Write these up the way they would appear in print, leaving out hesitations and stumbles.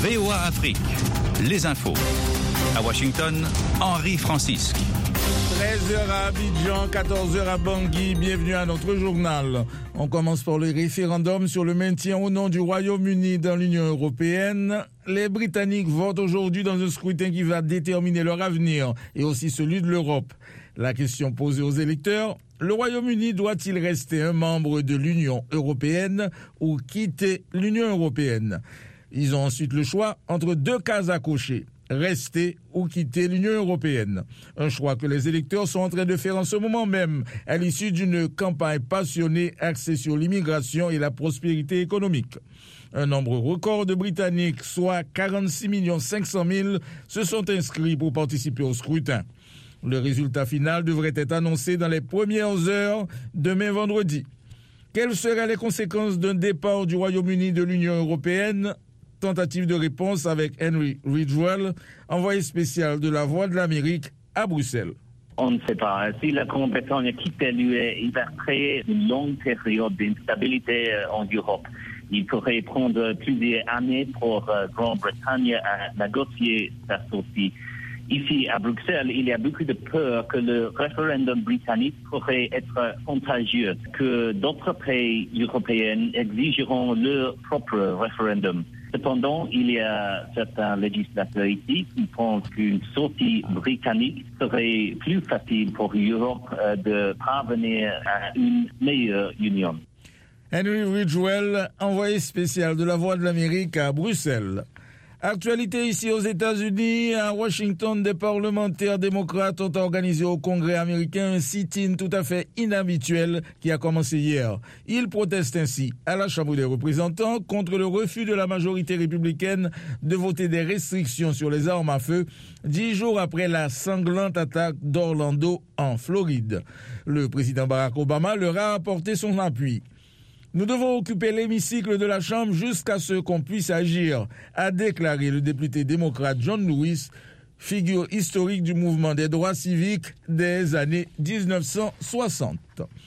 VOA Afrique, les infos. À Washington, Henri Francisque. 13h à Abidjan, 14h à Bangui, bienvenue à notre journal. On commence par le référendum sur le maintien au nom du Royaume-Uni dans l'Union européenne. Les Britanniques votent aujourd'hui dans un scrutin qui va déterminer leur avenir et aussi celui de l'Europe. La question posée aux électeurs, le Royaume-Uni doit-il rester un membre de l'Union européenne ou quitter l'Union européenne? Ils ont ensuite le choix entre deux cases à cocher. Rester ou quitter l'Union européenne. Un choix que les électeurs sont en train de faire en ce moment même, à l'issue d'une campagne passionnée axée sur l'immigration et la prospérité économique. Un nombre record de Britanniques, soit 46 500 000, se sont inscrits pour participer au scrutin. Le résultat final devrait être annoncé dans les premières heures demain vendredi. Quelles seraient les conséquences d'un départ du Royaume-Uni de l'Union européenne? Tentative de réponse avec Henry Ridgwell, envoyé spécial de la Voix de l'Amérique à Bruxelles. On ne sait pas. Si la Grande-Bretagne quitte l'UE, il va créer une longue période d'instabilité en Europe. Il pourrait prendre plusieurs années pour Grande-Bretagne à négocier sa sortie. Ici, à Bruxelles, il y a beaucoup de peur que le référendum britannique pourrait être contagieux, que d'autres pays européens exigeront leur propre référendum. Cependant, il y a certains législateurs ici qui pensent qu'une sortie britannique serait plus facile pour l'Europe de parvenir à une meilleure union. Henry Ridgwell, envoyé spécial de la Voix de l'Amérique à Bruxelles. Actualité ici aux États-Unis, à Washington, des parlementaires démocrates ont organisé au Congrès américain un sit-in tout à fait inhabituel qui a commencé hier. Ils protestent ainsi à la Chambre des représentants contre le refus de la majorité républicaine de voter des restrictions sur les armes à feu 10 jours après la sanglante attaque d'Orlando en Floride. Le président Barack Obama leur a apporté son appui. Nous devons occuper l'hémicycle de la Chambre jusqu'à ce qu'on puisse agir, a déclaré le député démocrate John Lewis, figure historique du mouvement des droits civiques des années 1960.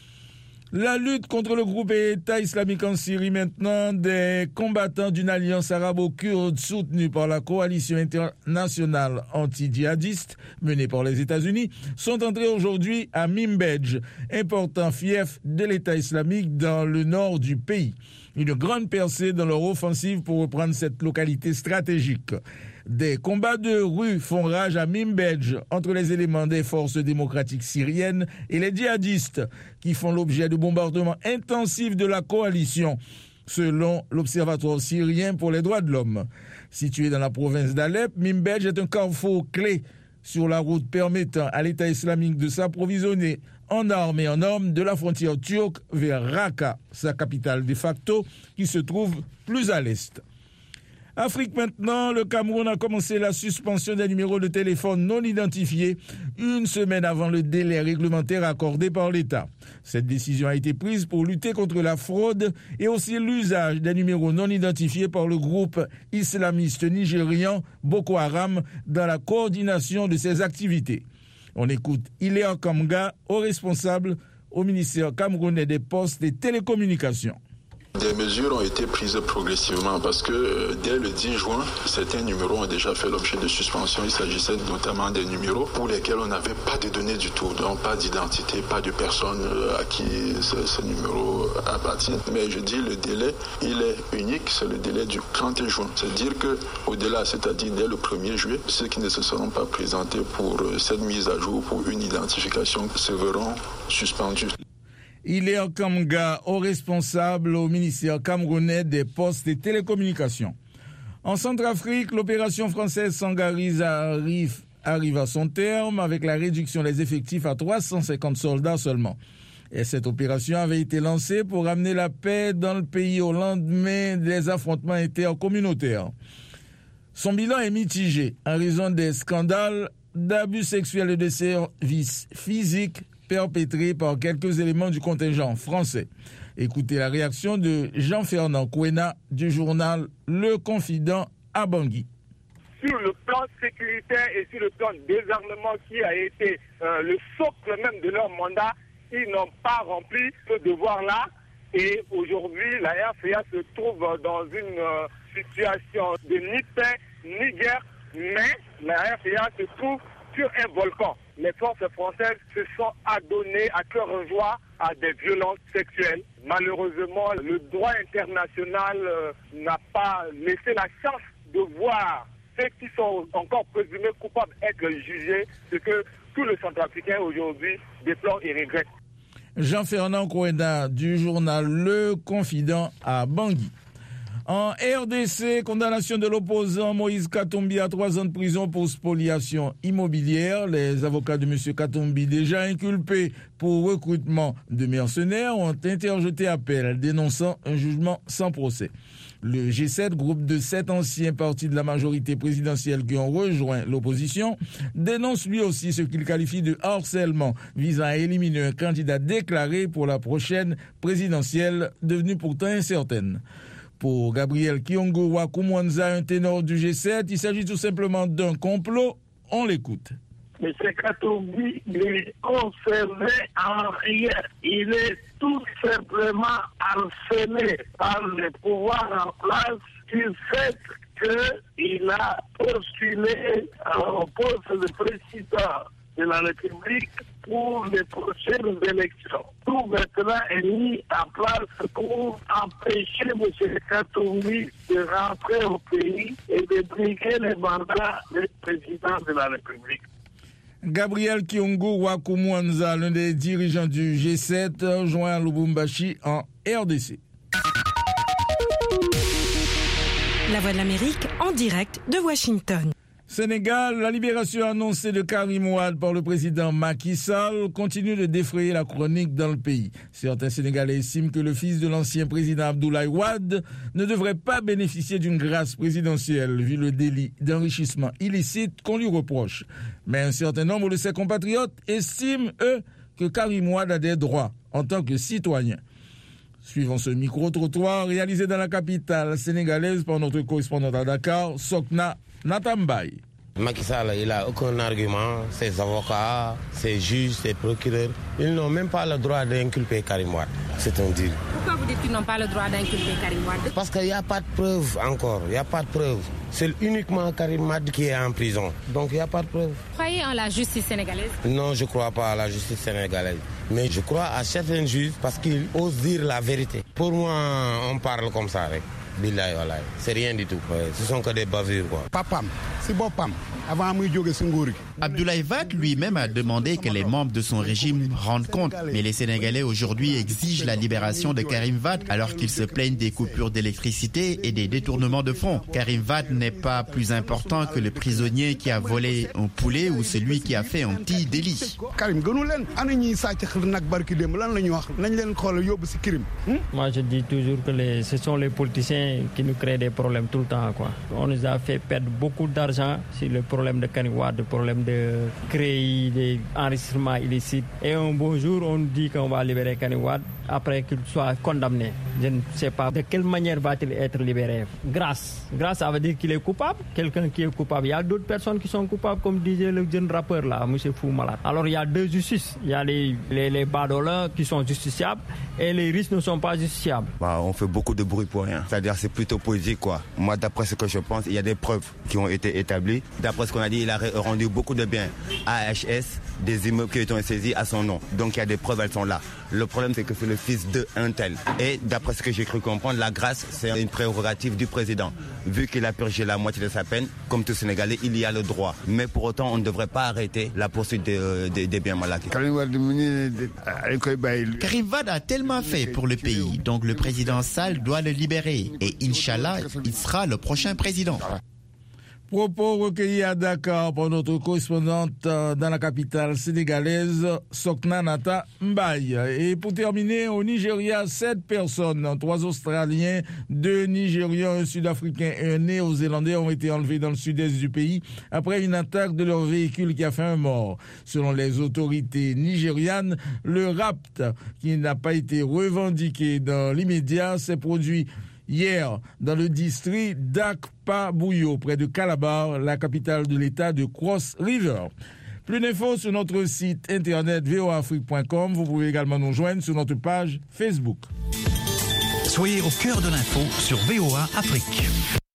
La lutte contre le groupe État islamique en Syrie maintenant, des combattants d'une alliance arabo-kurde soutenue par la coalition internationale anti-djihadiste menée par les États-Unis sont entrés aujourd'hui à Mimbedj, important fief de l'État islamique dans le nord du pays. Une grande percée dans leur offensive pour reprendre cette localité stratégique. Des combats de rue font rage à Mimbedj entre les éléments des forces démocratiques syriennes et les djihadistes qui font l'objet de bombardements intensifs de la coalition, selon l'Observatoire syrien pour les droits de l'homme. Situé dans la province d'Alep, Mimbedj est un carrefour clé sur la route permettant à l'État islamique de s'approvisionner en armes et en hommes de la frontière turque vers Raqqa, sa capitale de facto, qui se trouve plus à l'est. Afrique maintenant, le Cameroun a commencé la suspension des numéros de téléphone non identifiés une semaine avant le délai réglementaire accordé par l'État. Cette décision a été prise pour lutter contre la fraude et aussi l'usage des numéros non identifiés par le groupe islamiste nigérian Boko Haram dans la coordination de ses activités. On écoute Iléa Kamga, haut responsable au ministère camerounais des Postes et Télécommunications. Des mesures ont été prises progressivement parce que dès le 10 juin, certains numéros ont déjà fait l'objet de suspension. Il s'agissait notamment des numéros pour lesquels on n'avait pas de données du tout, donc pas d'identité, pas de personne à qui ce numéro appartient. Mais je dis le délai, il est unique, c'est le délai du 30 juin. C'est-à-dire qu'au-delà, c'est-à-dire dès le 1er juillet, ceux qui ne se seront pas présentés pour cette mise à jour, pour une identification, se verront suspendus. Il est en Kamga, haut responsable au ministère camerounais des Postes et Télécommunications. En Centrafrique, l'opération française Sangaris arrive à son terme avec la réduction des effectifs à 350 soldats seulement. Et cette opération avait été lancée pour ramener la paix dans le pays au lendemain des affrontements intercommunautaires. Son bilan est mitigé en raison des scandales d'abus sexuels et de services physiques perpétrés par quelques éléments du contingent français. Écoutez la réaction de Jean-Fernand Kouena du journal Le Confident à Bangui. Sur le plan sécuritaire et sur le plan désarmement qui a été le socle même de leur mandat, ils n'ont pas rempli ce devoir-là. Et aujourd'hui, la RCA se trouve dans une situation de ni paix, ni guerre, mais la RPA se trouve sur un volcan. Les forces françaises se sont adonnées à cœur joie à des violences sexuelles. Malheureusement, le droit international n'a pas laissé la chance de voir ceux qui sont encore présumés coupables être jugés, ce que tous les Centrafricains aujourd'hui déplorent et regrettent. Jean-Fernand Kouenda du journal Le Confident à Bangui. En RDC, condamnation de l'opposant Moïse Katumbi à 3 ans de prison pour spoliation immobilière. Les avocats de M. Katumbi, déjà inculpés pour recrutement de mercenaires, ont interjeté appel, dénonçant un jugement sans procès. Le G7, groupe de 7 anciens partis de la majorité présidentielle qui ont rejoint l'opposition, dénonce lui aussi ce qu'il qualifie de harcèlement visant à éliminer un candidat déclaré pour la prochaine présidentielle, devenue pourtant incertaine. Pour Gabriel Kiongo Wakumwanza, un ténor du G7, il s'agit tout simplement d'un complot. On l'écoute. M. Katumbi n'est concerné en rien. Il est tout simplement harcelé par les pouvoirs en place du fait qu'il a postulé au poste de président de la République pour les prochaines élections. Tout maintenant est mis en place pour empêcher M. Katumbi de rentrer au pays et de briguer les mandats du président de la République. Gabriel Kiongo Wakumwanza, l'un des dirigeants du G7, joint à Lubumbashi en RDC. La Voix de l'Amérique en direct de Washington. Sénégal, la libération annoncée de Karim Wade par le président Macky Sall continue de défrayer la chronique dans le pays. Certains Sénégalais estiment que le fils de l'ancien président Abdoulaye Wade ne devrait pas bénéficier d'une grâce présidentielle vu le délit d'enrichissement illicite qu'on lui reproche. Mais un certain nombre de ses compatriotes estiment, eux, que Karim Wade a des droits en tant que citoyen. Suivons ce micro-trottoir réalisé dans la capitale sénégalaise par notre correspondant à Dakar, Sokna Natambay. Macky Sall, il n'a aucun argument. Ses avocats, ses juges, ses procureurs, ils n'ont même pas le droit d'inculper Karim Wade. C'est un deal. Pourquoi vous dites qu'ils n'ont pas le droit d'inculper Karim Wade? Parce qu'il n'y a pas de preuve encore. Il n'y a pas de preuve. C'est uniquement Karim Wade qui est en prison. Donc il n'y a pas de preuve. Croyez en la justice sénégalaise? Non, je ne crois pas à la justice sénégalaise. Mais je crois à certains juges parce qu'ils osent dire la vérité. Pour moi, on parle comme ça avec. Billahi wallahi, c'est rien du tout. Ouais, ce sont que des bavures quoi. Papam, c'est bopam. Avant muy jóge ci nguur gi. Abdoulaye Wade lui-même a demandé que les membres de son régime rendent compte. Mais les Sénégalais aujourd'hui exigent la libération de Karim Wade alors qu'ils se plaignent des coupures d'électricité et des détournements de fonds. Karim Wade n'est pas plus important que le prisonnier qui a volé un poulet ou celui qui a fait un petit délit. Karim gënu leen ana ñi sàcc xër nag barki démb lan la ñu wax nañ leen xool yóbbu ci crime. Moi je dis toujours que ce sont les politiciens qui nous créent des problèmes tout le temps quoi. On nous a fait perdre beaucoup d'argent sur le problème de Karim Wade, le problème de créer des enregistrements illicites. Et un beau jour, on dit qu'on va libérer Karim Wade après qu'il soit condamné. Je ne sais pas de quelle manière va-t-il être libéré. Grâce, ça veut dire qu'il est coupable. Quelqu'un qui est coupable. Il y a d'autres personnes qui sont coupables, comme disait le jeune rappeur là, M. Fou Malade. Alors il y a deux justices. Il y a les badolins qui sont justiciables et les riches ne sont pas justiciables. On fait beaucoup de bruit pour rien. C'est-à-dire c'est plutôt politique quoi. Moi d'après ce que je pense, il y a des preuves qui ont été établies. D'après ce qu'on a dit, il a rendu beaucoup de biens à AHS, des immeubles qui ont été saisis à son nom. Donc il y a des preuves, elles sont là. Le problème c'est que c'est le fils d'un tel. Et d'après ce que j'ai cru comprendre, la grâce c'est une prérogative du président. Vu qu'il a purgé la moitié de sa peine, comme tout Sénégalais, il y a le droit. Mais pour autant, on ne devrait pas arrêter la poursuite des biens mal acquis. Karim Wade a tellement fait pour le pays, donc le président Sall doit le libérer. Et Inch'Allah, il sera le prochain président. Propos recueillis à Dakar par notre correspondante dans la capitale sénégalaise, Sokna Nata Mbaye. Et pour terminer, au Nigeria, 7 personnes, 3 Australiens, 2 Nigérians, un Sud-Africain et un Néo-Zélandais ont été enlevés dans le sud-est du pays après une attaque de leur véhicule qui a fait un mort. Selon les autorités nigérianes, le rapt, qui n'a pas été revendiqué dans l'immédiat, s'est produit hier dans le district d'Akpa-Bouyo, près de Calabar, la capitale de l'état de Cross River. Plus d'infos sur notre site internet voafrique.com. Vous pouvez également nous joindre sur notre page Facebook. Soyez au cœur de l'info sur VOA Afrique.